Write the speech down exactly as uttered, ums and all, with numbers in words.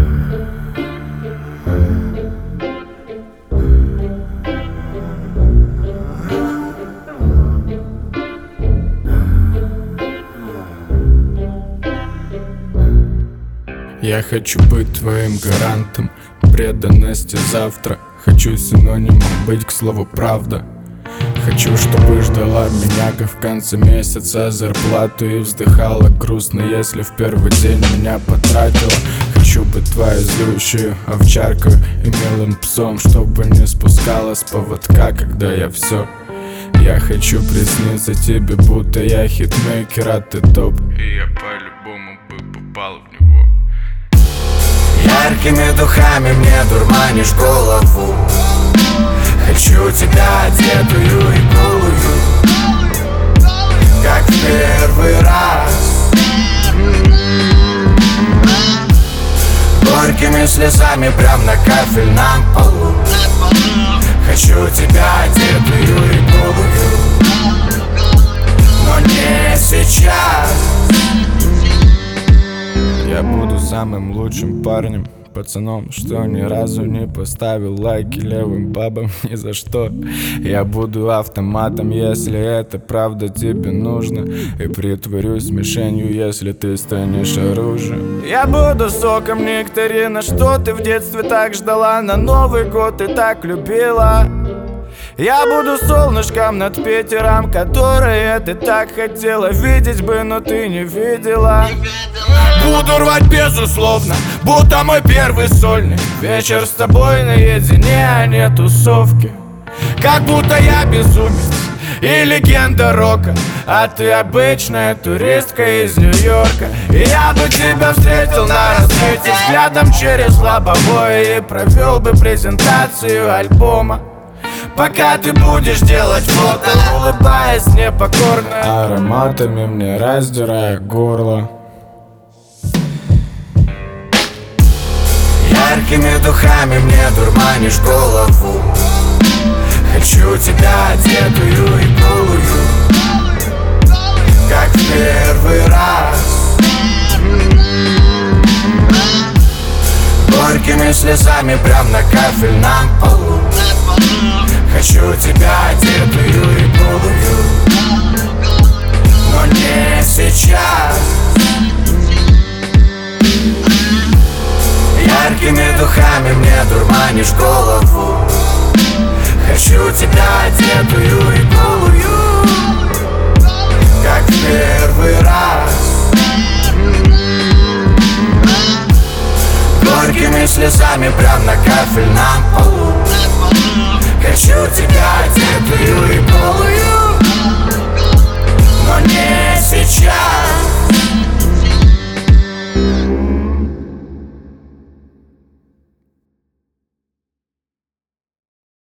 Я хочу быть твоим гарантом преданности завтра. Хочу синонимом быть к слову правда. Хочу, чтобы ждала меня, как в конце месяца зарплату, и вздыхала грустно, если в первый день меня потратила. Хочу быть твоей злющей овчаркой и милым псом, чтобы не спускала с поводка, когда я все. Я хочу присниться тебе, будто я хитмейкер, а ты топ, и я по-любому бы попал в него. Яркими духами мне дурманишь голову. Хочу тебя одетую и голую, как в первый раз. Горькими слезами прям на кафельном полу. Хочу тебя одетую и голую, но не сейчас. Я буду самым лучшим парнем, пацаном, что ни разу не поставил лайки левым бабам ни за что. Я буду автоматом, если это правда тебе нужно, и притворюсь мишенью, если ты станешь оружием. Я буду соком нектарина, что ты в детстве так ждала, на Новый год ты так любила. Я буду солнышком над Питером, которое ты так хотела видеть бы, но ты не видела. Буду рвать безусловно, будто мой первый сольный вечер с тобой наедине, а не тусовки. Как будто я безумец и легенда рока, а ты обычная туристка из Нью-Йорка. И я бы тебя встретил на рассвете взглядом через лобовое и провел бы презентацию альбома, пока ты будешь делать фото, улыбаясь непокорно, ароматами мне раздирая горло. Яркими духами мне дурманишь голову. Хочу тебя одетую и голую, как в первый раз. Горькими слезами прям на кафельном полу. Хочу тебя одетую и голую, но не сейчас. Яркими духами мне дурманишь голову. Хочу тебя одетую и голую, как в первый раз. Горькими слезами прям на кафельном полу. Хочу тебя одетую и голую, но не сейчас.